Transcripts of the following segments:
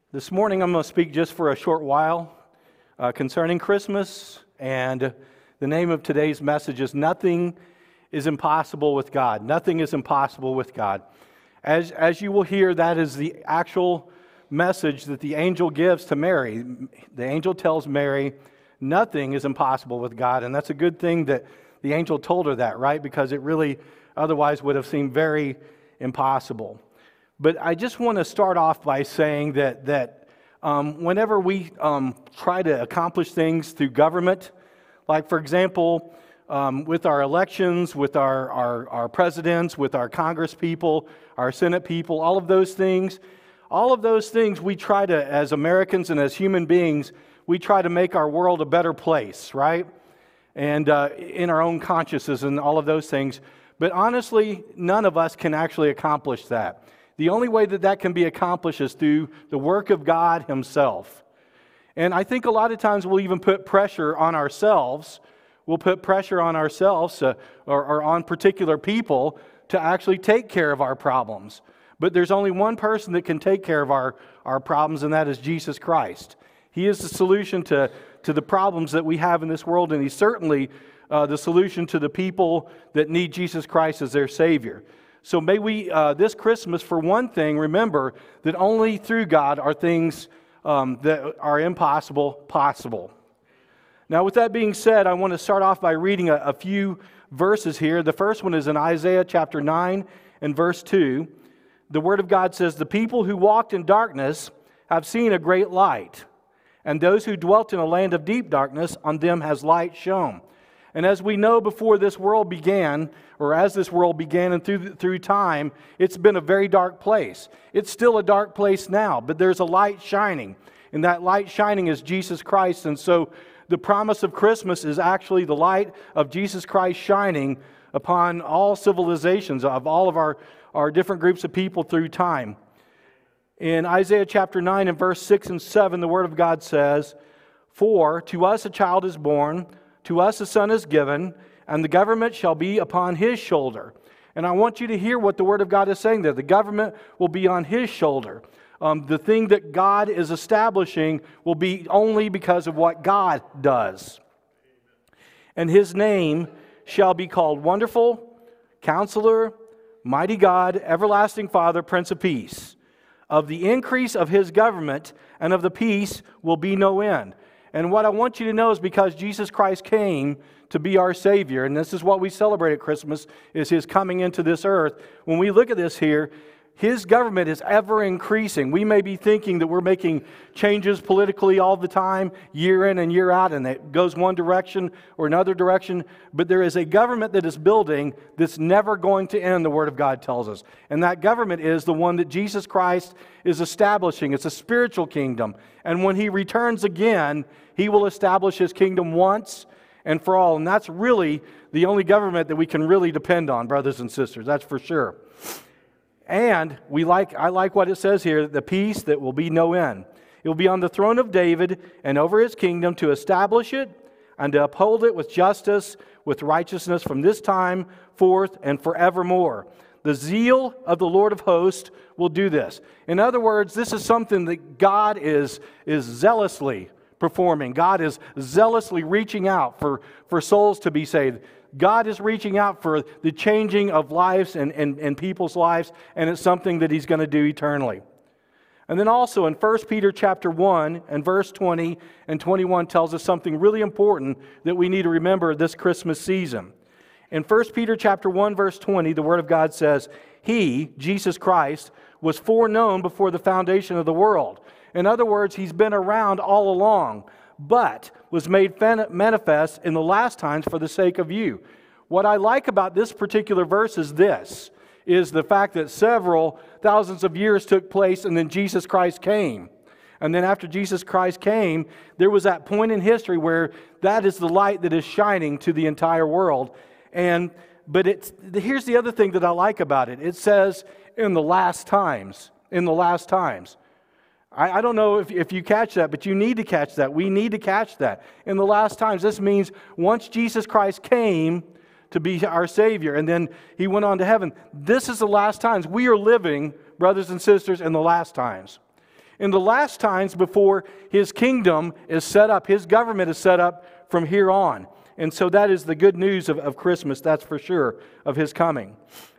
This morning I'm going to speak just for a short while concerning Christmas, and the name of today's message is Nothing is Impossible with God. Nothing is impossible with God. As you will hear, that is the actual message that the angel gives to Mary. The angel tells Mary, nothing is impossible with God, and that's a good thing that the angel told her that, right? Because it really otherwise would have seemed very impossible. But I just want to start off by saying that whenever we try to accomplish things through government, like for example, with our elections, with our presidents, with our Congress people, our Senate people, all of those things we try to, as Americans and as human beings, we try to make our world a better place, right? And in our own consciousness and all of those things. But honestly, none of us can actually accomplish that. The only way that can be accomplished is through the work of God Himself. And I think a lot of times we'll even put pressure on ourselves. We'll put pressure on ourselves or on particular people to actually take care of our problems. But there's only one person that can take care of our problems, and that is Jesus Christ. He is the solution to the problems that we have in this world, and He's certainly the solution to the people that need Jesus Christ as their Savior. So may we, this Christmas, for one thing, remember that only through God are things that are impossible possible. Now, with that being said, I want to start off by reading a few verses here. The first one is in Isaiah chapter 9 and verse 2. The Word of God says, "The people who walked in darkness have seen a great light, and those who dwelt in a land of deep darkness, on them has light shone." And as we know, before this world began, or as this world began and through time, it's been a very dark place. It's still a dark place now, but there's a light shining. And that light shining is Jesus Christ. And so the promise of Christmas is actually the light of Jesus Christ shining upon all civilizations, of all of our different groups of people through time. In Isaiah chapter 9 and verse 6 and 7, the Word of God says, "For to us a child is born, to us a son is given, and the government shall be upon His shoulder." And I want you to hear what the Word of God is saying there. The government will be on His shoulder. The thing that God is establishing will be only because of what God does. "And His name shall be called Wonderful, Counselor, Mighty God, Everlasting Father, Prince of Peace. Of the increase of His government and of the peace will be no end." And what I want you to know is because Jesus Christ came to be our Savior, and this is what we celebrate at Christmas, is His coming into this earth. When we look at this here, His government is ever increasing. We may be thinking that we're making changes politically all the time, year in and year out, and it goes one direction or another direction. But there is a government that is building that's never going to end, the Word of God tells us. And that government is the one that Jesus Christ is establishing. It's a spiritual kingdom. And when He returns again, He will establish His kingdom once and for all. And that's really the only government that we can really depend on, brothers and sisters. That's for sure. And I like what it says here, the peace that will be no end. It will be on the throne of David and over His kingdom, to establish it and to uphold it with justice, with righteousness from this time forth and forevermore. The zeal of the Lord of hosts will do this. In other words, this is something that God is zealously performing. God is zealously reaching out for souls to be saved. God is reaching out for the changing of lives and people's lives, and it's something that He's going to do eternally. And then also in 1 Peter chapter 1 and verse 20 and 21 tells us something really important that we need to remember this Christmas season. In 1 Peter chapter 1 verse 20, the Word of God says, "He, Jesus Christ, was foreknown before the foundation of the world." In other words, He's been around all along, but was made manifest in the last times for the sake of you. What I like about this particular verse is the fact that several thousands of years took place and then Jesus Christ came. And then after Jesus Christ came, there was that point in history where that is the light that is shining to the entire world. But here's the other thing that I like about it. It says, in the last times. In the last times. I don't know if you catch that, but you need to catch that. We need to catch that. In the last times, this means once Jesus Christ came to be our Savior, and then He went on to heaven, this is the last times. We are living, brothers and sisters, in the last times. in the last times before His kingdom is set up. His government is set up from here on. And so that is the good news of Christmas, that's for sure, of His coming.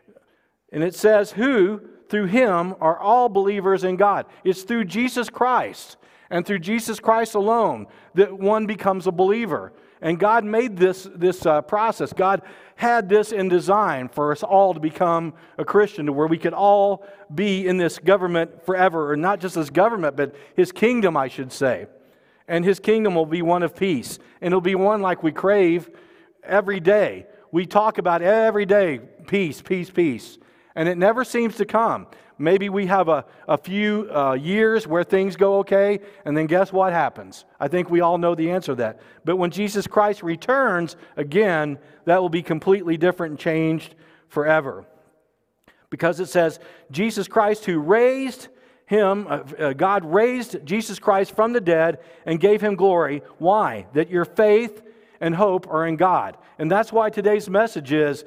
And it says, who, through Him, are all believers in God. It's through Jesus Christ, and through Jesus Christ alone, that one becomes a believer. And God made this process. God had this in design for us all to become a Christian, to where we could all be in this government forever, or not just His government, but His kingdom, I should say. And His kingdom will be one of peace. And it'll be one like we crave every day. We talk about every day, peace, peace, peace. And it never seems to come. Maybe we have a few years where things go okay, and then guess what happens? I think we all know the answer to that. But when Jesus Christ returns again, that will be completely different and changed forever. Because it says, Jesus Christ who raised Him, God raised Jesus Christ from the dead and gave Him glory. Why? That your faith and hope are in God. And that's why today's message is,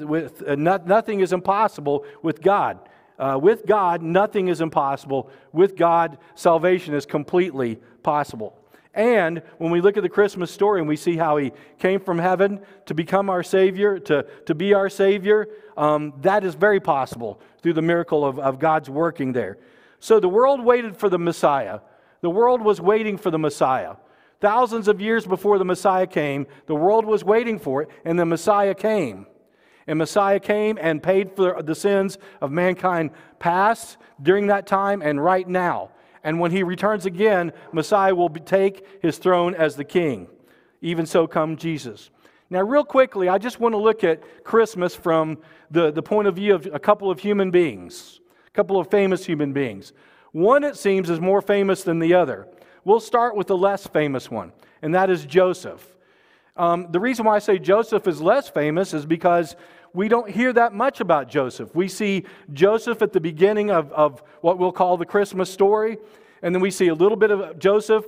nothing is impossible with God. With God, nothing is impossible. With God, salvation is completely possible. And when we look at the Christmas story and we see how He came from heaven to become our Savior, to be our Savior, that is very possible through the miracle of God's working there. So the world waited for the Messiah. The world was waiting for the Messiah. Thousands of years before the Messiah came, the world was waiting for it, and the Messiah came. And Messiah came and paid for the sins of mankind past, during that time, and right now. And when He returns again, Messiah will take His throne as the King. Even so come Jesus. Now, real quickly, I just want to look at Christmas from the point of view of a couple of human beings, a couple of famous human beings. One, it seems, is more famous than the other. We'll start with the less famous one, and that is Joseph. The reason why I say Joseph is less famous is because we don't hear that much about Joseph. We see Joseph at the beginning of what we'll call the Christmas story, and then we see a little bit of Joseph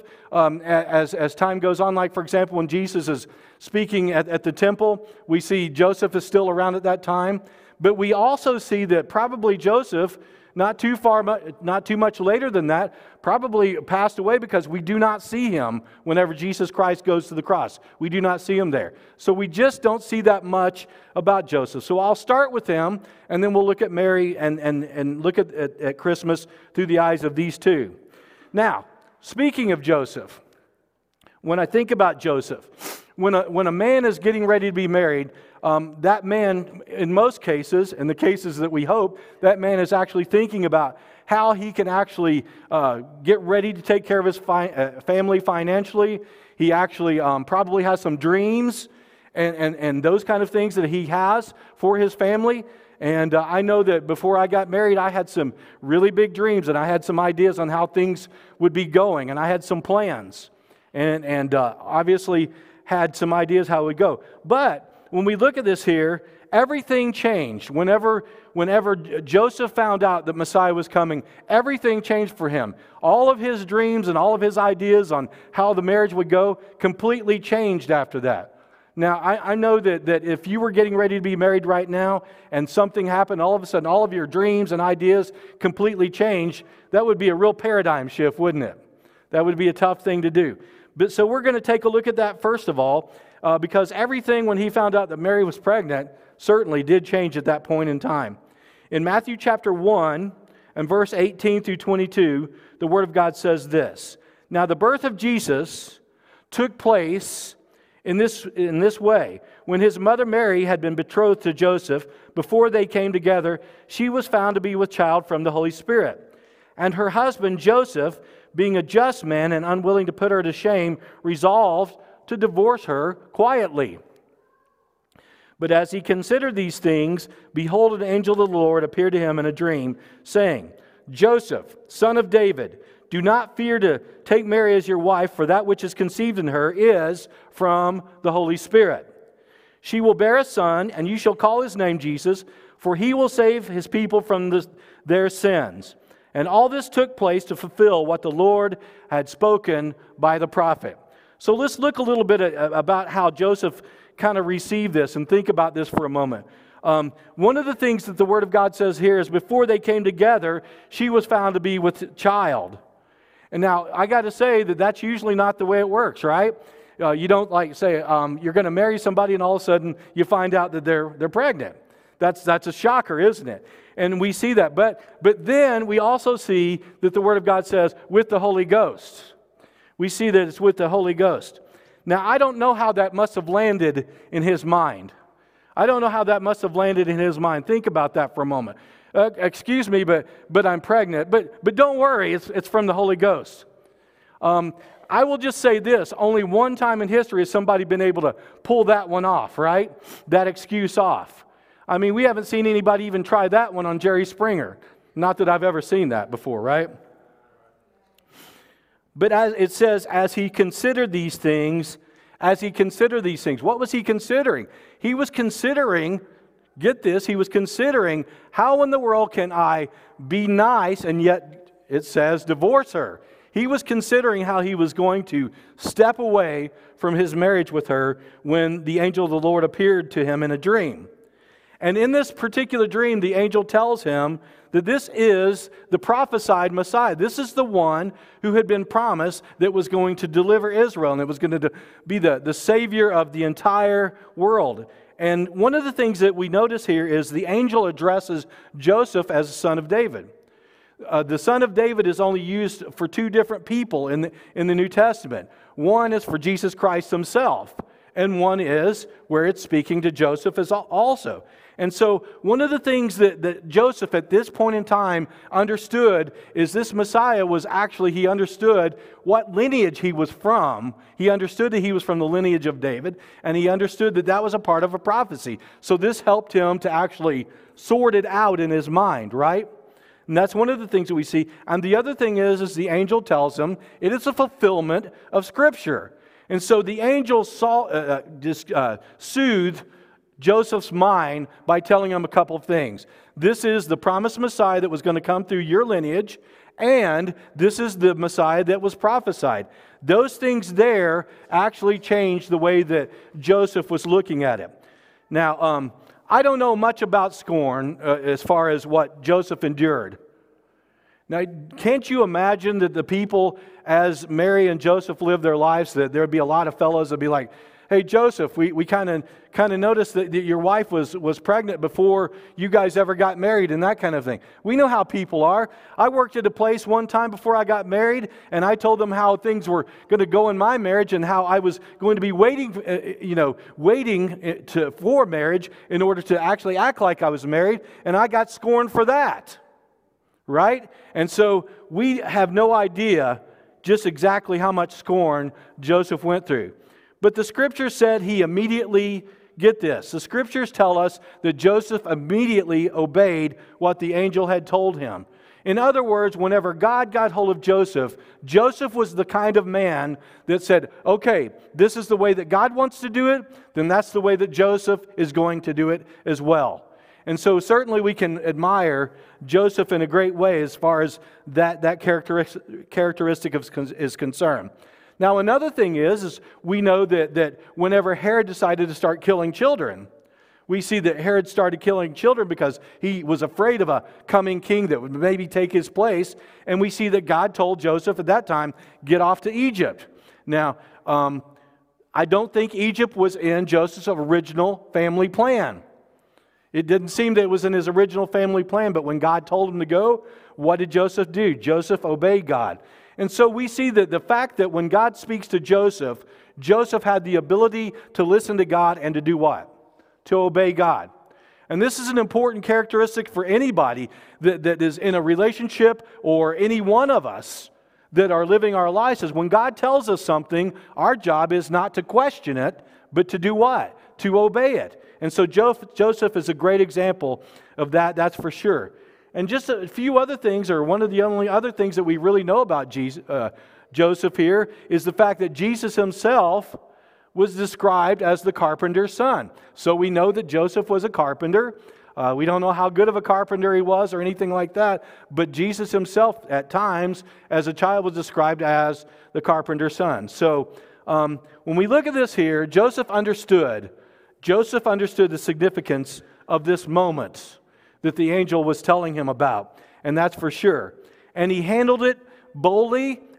as time goes on. Like, for example, when Jesus is speaking at the temple, we see Joseph is still around at that time. But we also see that probably Joseph, not too much later than that, probably passed away, because we do not see him whenever Jesus Christ goes to the cross. We do not see him there. So we just don't see that much about Joseph. So I'll start with him, and then we'll look at Mary and look at Christmas through the eyes of these two. Now, speaking of Joseph, when I think about Joseph, when a man is getting ready to be married, that man, in most cases, in the cases that we hope, that man is actually thinking about how he can actually get ready to take care of his family financially. He actually probably has some dreams and those kind of things that he has for his family. And I know that before I got married, I had some really big dreams, and I had some ideas on how things would be going, and I had some plans, and obviously had some ideas how it would go. But when we look at this here, everything changed. Whenever Joseph found out that Messiah was coming, everything changed for him. All of his dreams and all of his ideas on how the marriage would go completely changed after that. Now, I know that if you were getting ready to be married right now and something happened, all of a sudden all of your dreams and ideas completely changed, that would be a real paradigm shift, wouldn't it? That would be a tough thing to do. But so we're going to take a look at that first of all, because everything when he found out that Mary was pregnant certainly did change at that point in time. In Matthew chapter 1 and verse 18 through 22, the Word of God says this: "Now the birth of Jesus took place in this way. When his mother Mary had been betrothed to Joseph, before they came together, she was found to be with child from the Holy Spirit. And her husband Joseph, being a just man and unwilling to put her to shame, resolved to divorce her quietly. But as he considered these things, behold, an angel of the Lord appeared to him in a dream, saying, 'Joseph, son of David, do not fear to take Mary as your wife, for that which is conceived in her is from the Holy Spirit. She will bear a son, and you shall call his name Jesus, for he will save his people from their sins.' And all this took place to fulfill what the Lord had spoken by the prophet." So let's look a little bit about how Joseph kind of received this and think about this for a moment. One of the things that the Word of God says here is before they came together, she was found to be with child. And now, I got to say that that's usually not the way it works, right? You don't like say you're going to marry somebody and all of a sudden you find out that they're pregnant. That's a shocker, isn't it? And we see that. But then we also see that the Word of God says, with the Holy Ghost. We see that it's with the Holy Ghost. Now, I don't know how that must have landed in his mind. I don't know how that must have landed in his mind. Think about that for a moment. Excuse me, but I'm pregnant. But don't worry, it's from the Holy Ghost. I will just say this. Only one time in history has somebody been able to pull that one off, right? That excuse off. I mean, we haven't seen anybody even try that one on Jerry Springer. Not that I've ever seen that before, right? But as it says, as he considered these things, what was he considering? He was considering, get this, he was considering, how in the world can I be nice and yet, it says, divorce her? He was considering how he was going to step away from his marriage with her when the angel of the Lord appeared to him in a dream. And in this particular dream, the angel tells him that this is the prophesied Messiah. This is the one who had been promised that was going to deliver Israel, and it was going to be the Savior of the entire world. And one of the things that we notice here is the angel addresses Joseph as the son of David. The son of David is only used for two different people in the New Testament. One is for Jesus Christ himself, and one is where it's speaking to Joseph as also. And so one of the things that Joseph at this point in time understood is this Messiah was actually, he understood what lineage he was from. He understood that he was from the lineage of David, and he understood that that was a part of a prophecy. So this helped him to actually sort it out in his mind, right? And that's one of the things that we see. And the other thing is the angel tells him it is a fulfillment of Scripture. And so the angel soothed Joseph's mind by telling him a couple of things. This is the promised Messiah that was going to come through your lineage, and this is the Messiah that was prophesied. Those things there actually changed the way that Joseph was looking at it. Now, I don't know much about scorn as far as what Joseph endured. Now, can't you imagine that the people, as Mary and Joseph lived their lives, that there would be a lot of fellows that would be like, hey, Joseph, we kind of noticed that your wife was pregnant before you guys ever got married and that kind of thing. We know how people are. I worked at a place one time before I got married, and I told them how things were going to go in my marriage and how I was going to be waiting for marriage in order to actually act like I was married, and I got scorned for that, right? And so we have no idea just exactly how much scorn Joseph went through. But the Scripture said he immediately, get this, the Scriptures tell us that Joseph immediately obeyed what the angel had told him. In other words, whenever God got hold of Joseph, Joseph was the kind of man that said, okay, this is the way that God wants to do it, then that's the way that Joseph is going to do it as well. And so certainly we can admire Joseph in a great way as far as that characteristic is concerned. Now, another thing is we know that whenever Herod decided to start killing children, we see that Herod started killing children because he was afraid of a coming king that would maybe take his place. And we see that God told Joseph at that time, get off to Egypt. Now, I don't think Egypt was in Joseph's original family plan. It didn't seem that it was in his original family plan, but when God told him to go, what did Joseph do? Joseph obeyed God. And so we see that the fact that when God speaks to Joseph, Joseph had the ability to listen to God and to do what? To obey God. And this is an important characteristic for anybody that is in a relationship, or any one of us that are living our lives, is when God tells us something, our job is not to question it, but to do what? To obey it. And so Joseph is a great example of that, that's for sure. And just a few other things, or one of the only other things that we really know about Joseph here, is the fact that Jesus himself was described as the carpenter's son. So we know that Joseph was a carpenter. We don't know how good of a carpenter he was or anything like that, but Jesus himself at times as a child was described as the carpenter's son. So when we look at this here, Joseph understood the significance of this moment that the angel was telling him about, and that's for sure. And he handled it boldly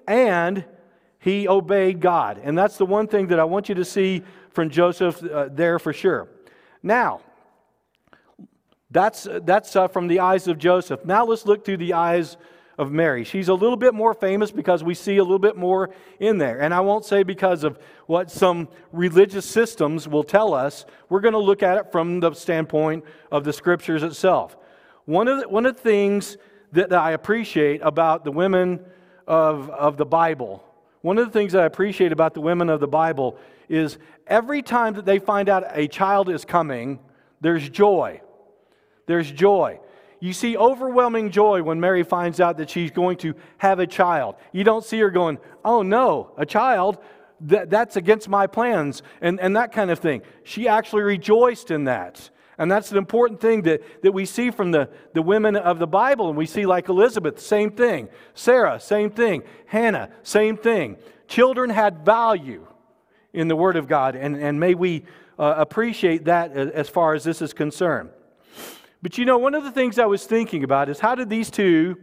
and he obeyed God. And that's the one thing that I want you to see from Joseph there for sure. Now, that's from the eyes of Joseph. Now let's look through the eyes of Mary. She's a little bit more famous because we see a little bit more in there. And I won't say because of what some religious systems will tell us. We're going to look at it from the standpoint of the Scriptures itself. One of the things that I appreciate about the women of the Bible, one of the things that I appreciate about the women of the Bible is every time that they find out a child is coming, there's joy. There's joy. You see overwhelming joy when Mary finds out that she's going to have a child. You don't see her going, oh no, a child? That's against my plans, and that kind of thing. She actually rejoiced in that. And that's an important thing that we see from the women of the Bible. And we see like Elizabeth, same thing. Sarah, same thing. Hannah, same thing. Children had value in the Word of God, and may we appreciate that as far as this is concerned. But you know, one of the things I was thinking about is how did these two,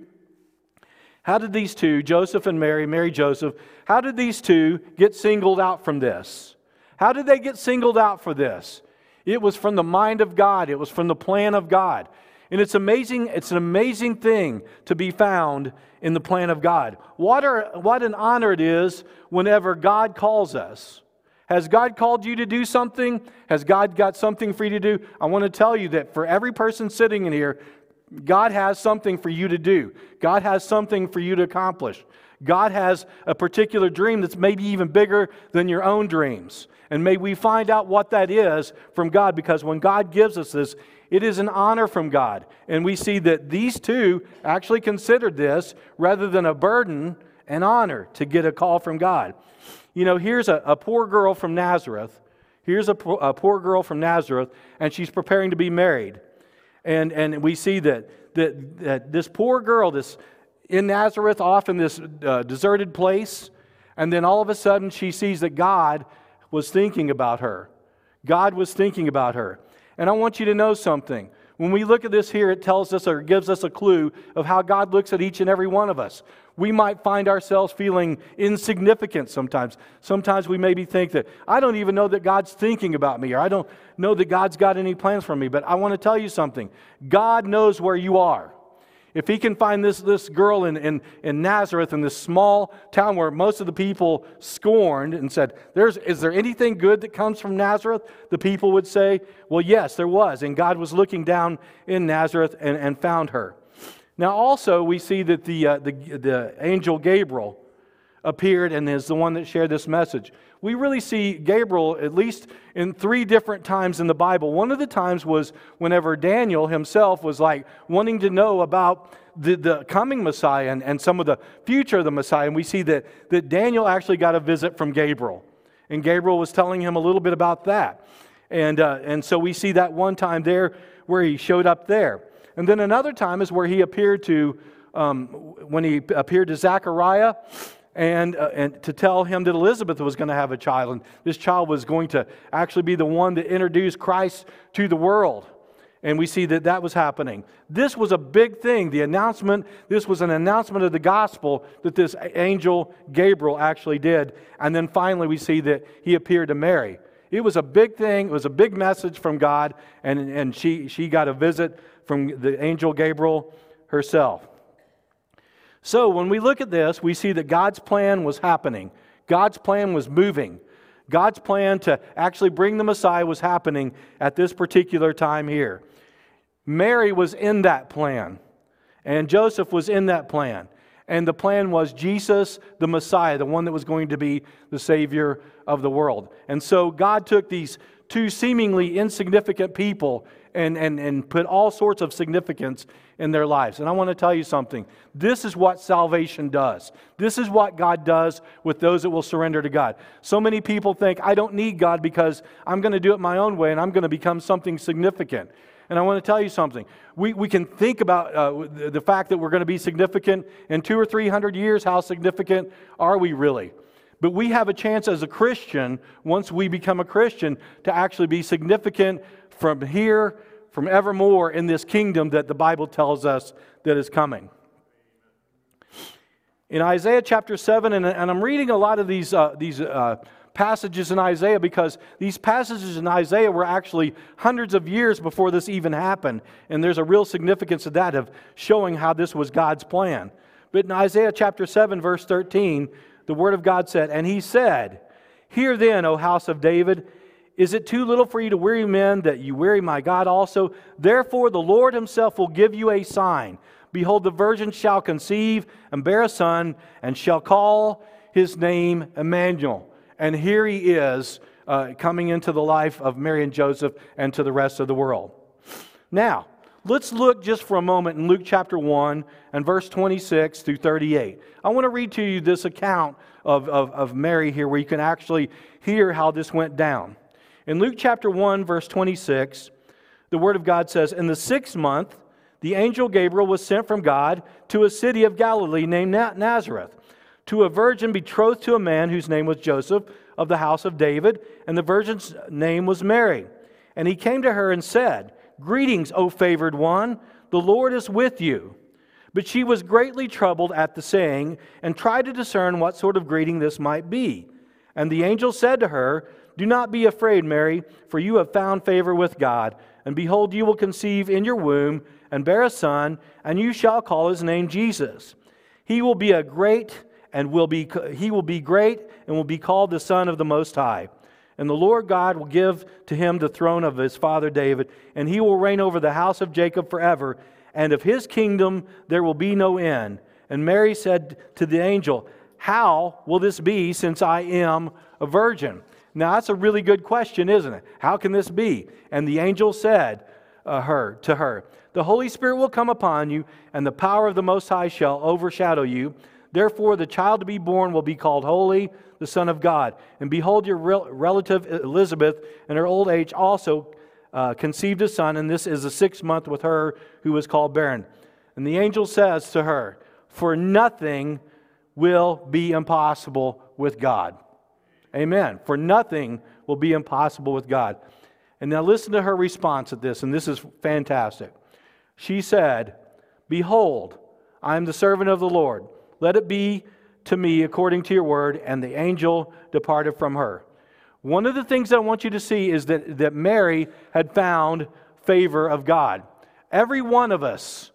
Joseph and Mary, Joseph, how did these two get singled out from this? How did they get singled out for this? It was from the mind of God. It was from the plan of God. And it's amazing. It's an amazing thing to be found in the plan of God. What an honor it is whenever God calls us. Has God called you to do something? Has God got something for you to do? I want to tell you that for every person sitting in here, God has something for you to do. God has something for you to accomplish. God has a particular dream that's maybe even bigger than your own dreams. And may we find out what that is from God, because when God gives us this, it is an honor from God. And we see that these two actually considered this, rather than a burden, an honor to get a call from God. You know, here's a poor girl from Nazareth. Here's a poor girl from Nazareth, and she's preparing to be married. And we see that this poor girl, this in Nazareth, off in this deserted place, and then all of a sudden she sees that God was thinking about her. God was thinking about her. And I want you to know something. When we look at this here, it tells us or gives us a clue of how God looks at each and every one of us. We might find ourselves feeling insignificant sometimes. Sometimes we maybe think that, I don't even know that God's thinking about me, or I don't know that God's got any plans for me. But I want to tell you something. God knows where you are. If He can find this girl in Nazareth, in this small town where most of the people scorned and said, is there anything good that comes from Nazareth? The people would say, well, yes, there was. And God was looking down in Nazareth and found her. Now also we see that the angel Gabriel appeared and is the one that shared this message. We really see Gabriel at least in 3 different times in the Bible. One of the times was whenever Daniel himself was like wanting to know about the coming Messiah and some of the future of the Messiah. And we see that Daniel actually got a visit from Gabriel. And Gabriel was telling him a little bit about that. And so we see that one time there where he showed up there. And then another time is where he appeared to, when he appeared to Zechariah, and to tell him that Elizabeth was going to have a child, and this child was going to actually be the one that introduced Christ to the world. And we see that was happening. This was a big thing. This was an announcement of the gospel that this angel Gabriel actually did. And then finally we see that he appeared to Mary. It was a big thing. It was a big message from God, and she got a visit from the angel Gabriel herself. So when we look at this, we see that God's plan was happening. God's plan was moving. God's plan to actually bring the Messiah was happening at this particular time here. Mary was in that plan, and Joseph was in that plan. And the plan was Jesus, the Messiah, the one that was going to be the Savior of the world. And so God took these 2 seemingly insignificant people and put all sorts of significance in their lives. And I want to tell you something. This is what salvation does. This is what God does with those that will surrender to God. So many people think, I don't need God because I'm going to do it my own way and I'm going to become something significant. And I want to tell you something. We can think about the fact that we're going to be significant in 200 or 300 years. How significant are we really? But we have a chance as a Christian, once we become a Christian, to actually be significant from here, from evermore in this kingdom that the Bible tells us that is coming. In Isaiah chapter 7, and I'm reading a lot of these passages in Isaiah because these passages in Isaiah were actually hundreds of years before this even happened. And there's a real significance of that, of showing how this was God's plan. But in Isaiah chapter 7, verse 13, the Word of God said, "And he said, Hear then, O house of David, is it too little for you to weary men, that you weary my God also? Therefore the Lord himself will give you a sign. Behold, the virgin shall conceive and bear a son, and shall call his name Emmanuel." And here he is coming into the life of Mary and Joseph and to the rest of the world. Now, let's look just for a moment in Luke chapter 1 and verse 26 through 38. I want to read to you this account of Mary here, where you can actually hear how this went down. In Luke chapter 1, verse 26, the Word of God says, "In the 6th month, the angel Gabriel was sent from God to a city of Galilee named Nazareth, to a virgin betrothed to a man whose name was Joseph, of the house of David, and the virgin's name was Mary. And he came to her and said, Greetings, O favored one, the Lord is with you. But she was greatly troubled at the saying, and tried to discern what sort of greeting this might be. And the angel said to her, Do not be afraid, Mary, for you have found favor with God. And behold, you will conceive in your womb, and bear a son, and you shall call his name Jesus. He will be great and will be called the Son of the Most High. And the Lord God will give to him the throne of his father David, and he will reign over the house of Jacob forever, and of his kingdom there will be no end. And Mary said to the angel, How will this be, since I am a virgin? Now that's a really good question, isn't it? How can this be? And the angel said to her, The Holy Spirit will come upon you, and the power of the Most High shall overshadow you. Therefore the child to be born will be called Holy, the Son of God. And behold, your relative Elizabeth in her old age also conceived a son, and this is the 6th month with her who was called barren. And the angel says to her, For nothing will be impossible with God. Amen. For nothing will be impossible with God. And now listen to her response at this, and this is fantastic. She said, Behold, I am the servant of the Lord. Let it be to me according to your word. And the angel departed from her. One of the things I want you to see is that Mary had found favor of God. Every one of us,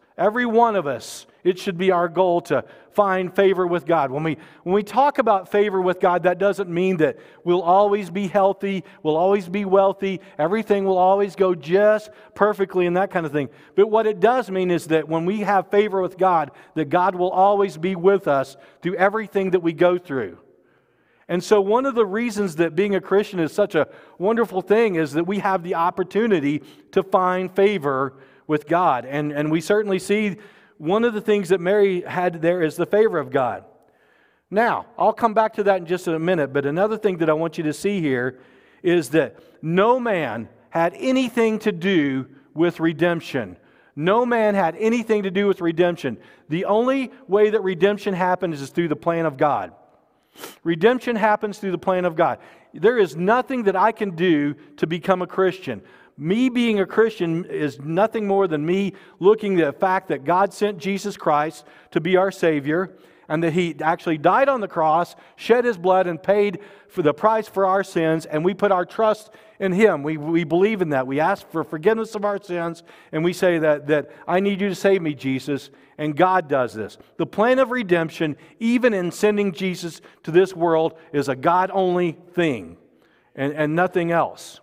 it should be our goal to find favor with God. When we talk about favor with God, that doesn't mean that we'll always be healthy, we'll always be wealthy, everything will always go just perfectly and that kind of thing. But what it does mean is that when we have favor with God, that God will always be with us through everything that we go through. And so one of the reasons that being a Christian is such a wonderful thing is that we have the opportunity to find favor with God. And we certainly see one of the things that Mary had there is the favor of God. Now, I'll come back to that in just a minute, but another thing that I want you to see here is that no man had anything to do with redemption. No man had anything to do with redemption. The only way that redemption happens is through the plan of God. Redemption happens through the plan of God. There is nothing that I can do to become a Christian. Me being a Christian is nothing more than me looking at the fact that God sent Jesus Christ to be our Savior, and that He actually died on the cross, shed His blood, and paid for the price for our sins, and we put our trust in Him. We believe in that. We ask for forgiveness of our sins, and we say that I need you to save me, Jesus, and God does this. The plan of redemption, even in sending Jesus to this world, is a God-only thing, and nothing else.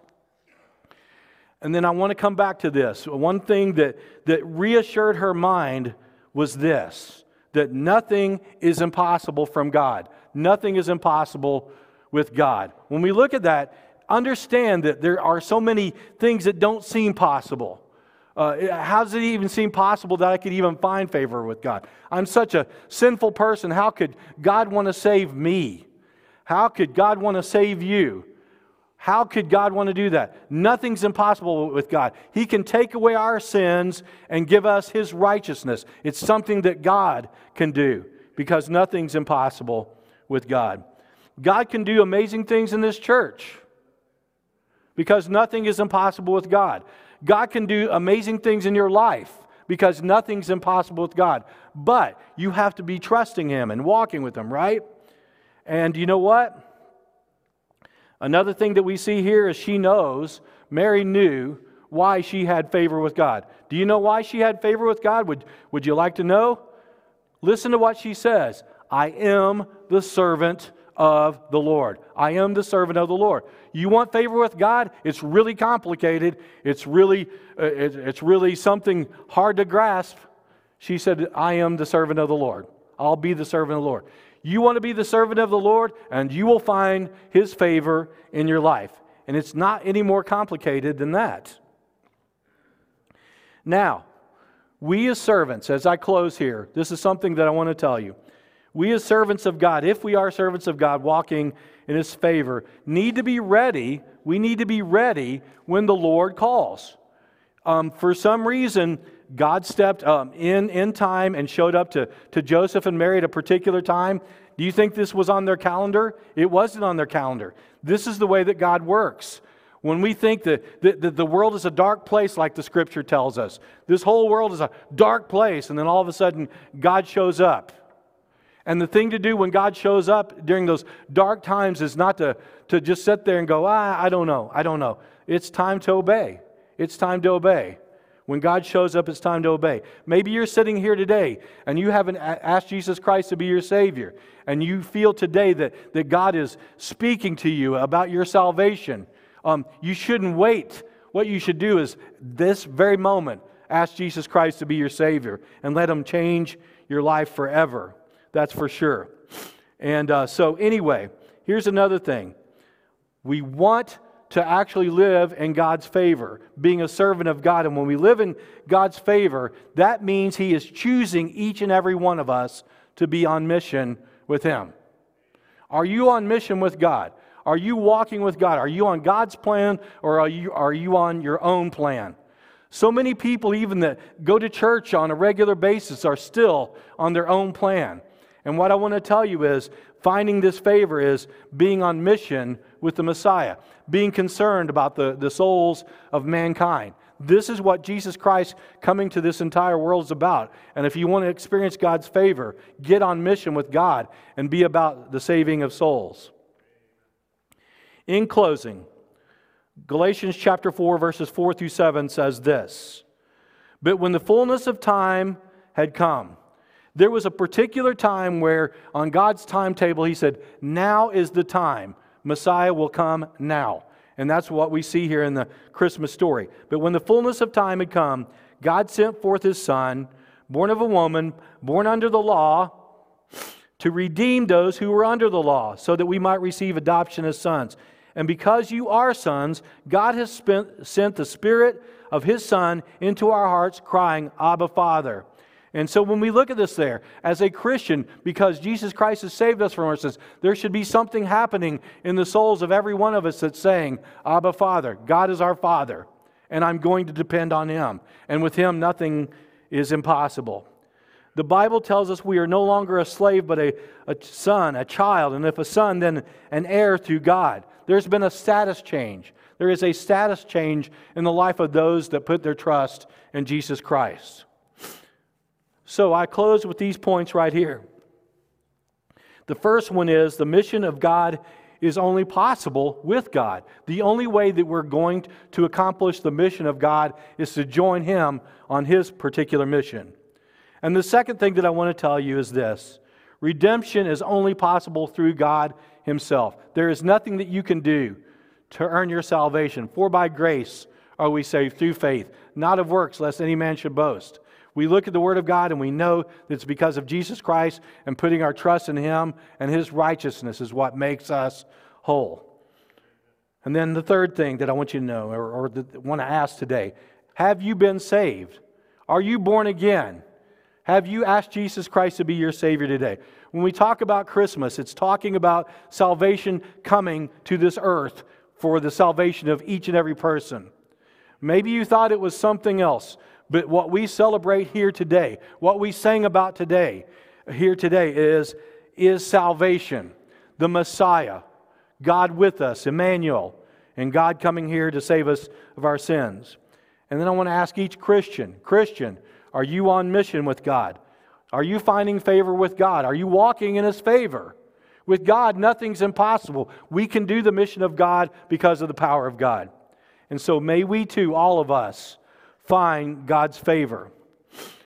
And then I want to come back to this. One thing that reassured her mind was this, that nothing is impossible from God. Nothing is impossible with God. When we look at that, understand that there are so many things that don't seem possible. How does it even seem possible that I could even find favor with God? I'm such a sinful person. How could God want to save me? How could God want to save you? How could God want to do that? Nothing's impossible with God. He can take away our sins and give us His righteousness. It's something that God can do, because nothing's impossible with God. God can do amazing things in this church, because nothing is impossible with God. God can do amazing things in your life. because nothing's impossible with God. But you have to be trusting Him and walking with Him, right? And you know what? Another thing that we see here is Mary knew why she had favor with God. Do you know why she had favor with God? Would you like to know? Listen to what she says. I am the servant of the Lord. I am the servant of the Lord. You want favor with God? It's really complicated. It's really something hard to grasp. She said, I am the servant of the Lord. I'll be the servant of the Lord. You want to be the servant of the Lord, and you will find His favor in your life. And it's not any more complicated than that. Now, we as servants, as I close here, this is something that I want to tell you. We as servants of God, if we are servants of God walking in His favor, need to be ready. We need to be ready when the Lord calls. For some reason, God stepped in time and showed up to Joseph and Mary at a particular time. Do you think this was on their calendar? It wasn't on their calendar. This is the way that God works. When we think that the world is a dark place, like the Scripture tells us, this whole world is a dark place, and then all of a sudden, God shows up. And the thing to do when God shows up during those dark times is not to just sit there and go, I don't know. It's time to obey. It's time to obey. When God shows up, it's time to obey. Maybe you're sitting here today and you haven't asked Jesus Christ to be your Savior, and you feel today that God is speaking to you about your salvation. You shouldn't wait. What you should do is this very moment, ask Jesus Christ to be your Savior and let Him change your life forever. That's for sure. And so anyway, here's another thing. We want to actually live in God's favor, being a servant of God. And when we live in God's favor, that means He is choosing each and every one of us to be on mission with Him. Are you on mission with God? Are you walking with God? Are you on God's plan, or are you on your own plan? So many people, even that go to church on a regular basis, are still on their own plan. And what I want to tell you is, finding this favor is being on mission with the Messiah, being concerned about the souls of mankind. This is what Jesus Christ coming to this entire world is about. And if you want to experience God's favor, get on mission with God and be about the saving of souls. In closing, Galatians chapter 4, verses 4 through 7 says this: But when the fullness of time had come, there was a particular time where on God's timetable He said, now is the time. Messiah will come now. And that's what we see here in the Christmas story. But when the fullness of time had come, God sent forth His Son, born of a woman, born under the law, to redeem those who were under the law, so that we might receive adoption as sons. And because you are sons, God has sent the Spirit of His Son into our hearts, crying, Abba, Father. And so when we look at this there, as a Christian, because Jesus Christ has saved us from our sins, there should be something happening in the souls of every one of us that's saying, Abba, Father, God is our Father, and I'm going to depend on Him. And with Him, nothing is impossible. The Bible tells us we are no longer a slave, but a son, a child, and if a son, then an heir through God. There's been a status change. There is a status change in the life of those that put their trust in Jesus Christ. So I close with these points right here. The first one is the mission of God is only possible with God. The only way that we're going to accomplish the mission of God is to join Him on His particular mission. And the second thing that I want to tell you is this: redemption is only possible through God Himself. There is nothing that you can do to earn your salvation. For by grace are we saved through faith, not of works, lest any man should boast. We look at the Word of God and we know that it's because of Jesus Christ and putting our trust in Him, and His righteousness is what makes us whole. And then the third thing that I want you to know, or want to ask today: have you been saved? Are you born again? Have you asked Jesus Christ to be your Savior today? When we talk about Christmas, it's talking about salvation coming to this earth for the salvation of each and every person. Maybe you thought it was something else, but what we celebrate here today, what we sang about here today is salvation, the Messiah, God with us, Emmanuel, and God coming here to save us of our sins. And then I want to ask each Christian, Are you on mission with God? Are you finding favor with God? Are you walking in His favor? With God, nothing's impossible. We can do the mission of God because of the power of God. And so may we too, all of us, find God's favor.